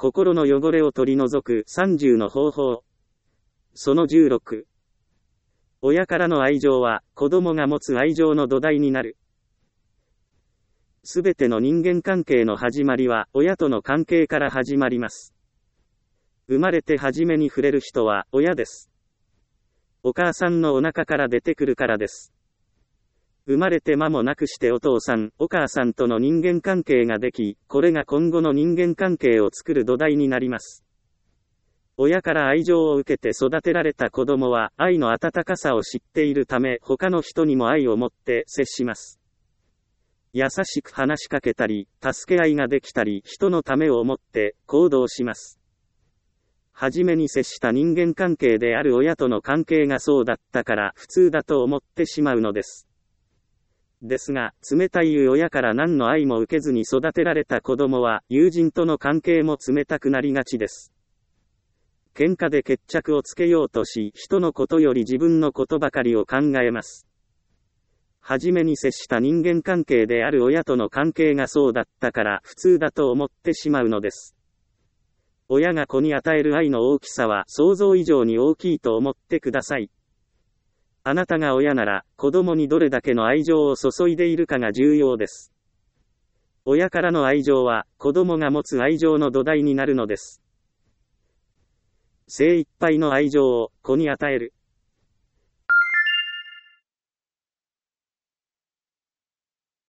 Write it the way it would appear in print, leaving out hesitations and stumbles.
心の汚れを取り除く30の方法。その16。親からの愛情は、子供が持つ愛情の土台になる。すべての人間関係の始まりは、親との関係から始まります。生まれて初めに触れる人は、親です。お母さんのお腹から出てくるからです。生まれて間もなくしてお父さん、お母さんとの人間関係ができ、これが今後の人間関係を作る土台になります。親から愛情を受けて育てられた子供は、愛の温かさを知っているため、他の人にも愛を持って接します。優しく話しかけたり、助け合いができたり、人のためを思って行動します。初めに接した人間関係である親との関係がそうだったから普通だと思ってしまうのです。ですが、冷たい親から何の愛も受けずに育てられた子供は、友人との関係も冷たくなりがちです。喧嘩で決着をつけようとし、人のことより自分のことばかりを考えます。初めに接した人間関係である親との関係がそうだったから普通だと思ってしまうのです。親が子に与える愛の大きさは想像以上に大きいと思ってください。あなたが親なら、子供にどれだけの愛情を注いでいるかが重要です。親からの愛情は、子供が持つ愛情の土台になるのです。精一杯の愛情を子に与える。